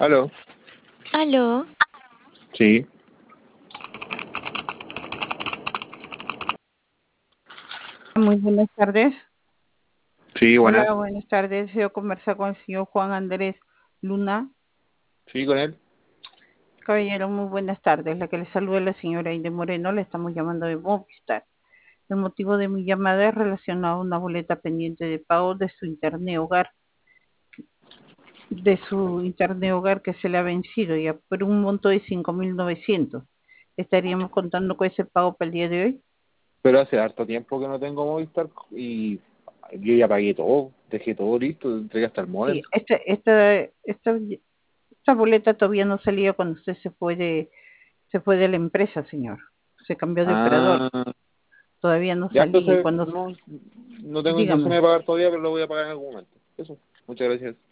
Aló, Aló, sí, Muy buenas tardes. sí, buenas, Hola, buenas tardes. Deseo conversar con el señor Juan Andrés Luna. sí, con él. Caballero, muy buenas tardes. La que le saluda es la señora Inde Moreno. Le estamos llamando de Movistar. El motivo de mi llamada es relacionado a una boleta pendiente de pago de su internet hogar que se le ha vencido ya por un monto de 5.900. ¿Estaríamos contando con ese pago para el día de hoy? Pero hace harto tiempo que no tengo Movistar y yo ya pagué todo, dejé todo listo, entregué hasta el modem. Sí, esta boleta todavía no salía cuando usted se fue de la empresa, señor. Se cambió de operador. Ah, Todavía no ya salía. Y entonces cuando, no tengo intención dígame, de pagar todavía, pero lo voy a pagar en algún momento. Eso, muchas gracias.